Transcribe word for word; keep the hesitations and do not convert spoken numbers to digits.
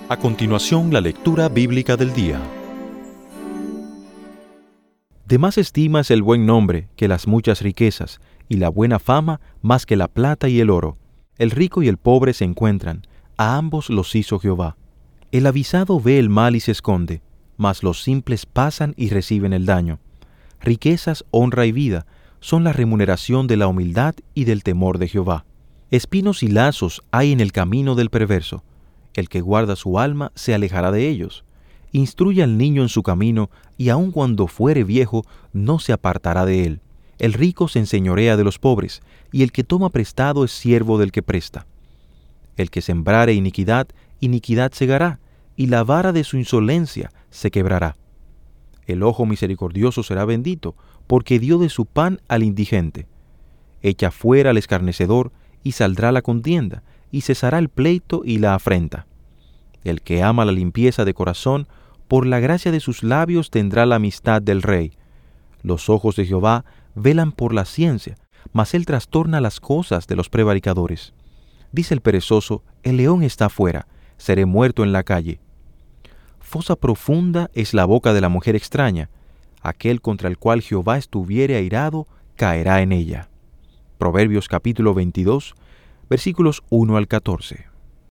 A continuación, la lectura bíblica del día. De más estima es el buen nombre que las muchas riquezas, y la buena fama más que la plata y el oro. El rico y el pobre se encuentran, a ambos los hizo Jehová. El avisado ve el mal y se esconde, mas los simples pasan y reciben el daño. Riquezas, honra y vida son la remuneración de la humildad y del temor de Jehová. Espinos y lazos hay en el camino del perverso. El que guarda su alma se alejará de ellos. Instruye al niño en su camino, y aun cuando fuere viejo, no se apartará de él. El rico se enseñorea de los pobres, y el que toma prestado es siervo del que presta. El que sembrare iniquidad, iniquidad segará, y la vara de su insolencia se quebrará. El ojo misericordioso será bendito, porque dio de su pan al indigente. Echa fuera al escarnecedor, y saldrá la contienda, y cesará el pleito y la afrenta. El que ama la limpieza de corazón, por la gracia de sus labios tendrá la amistad del rey. Los ojos de Jehová velan por la ciencia, mas él trastorna las cosas de los prevaricadores. Dice el perezoso: el león está afuera, seré muerto en la calle. Fosa profunda es la boca de la mujer extraña. Aquel contra el cual Jehová estuviere airado, caerá en ella. Proverbios capítulo veintidós, versículos uno al catorce.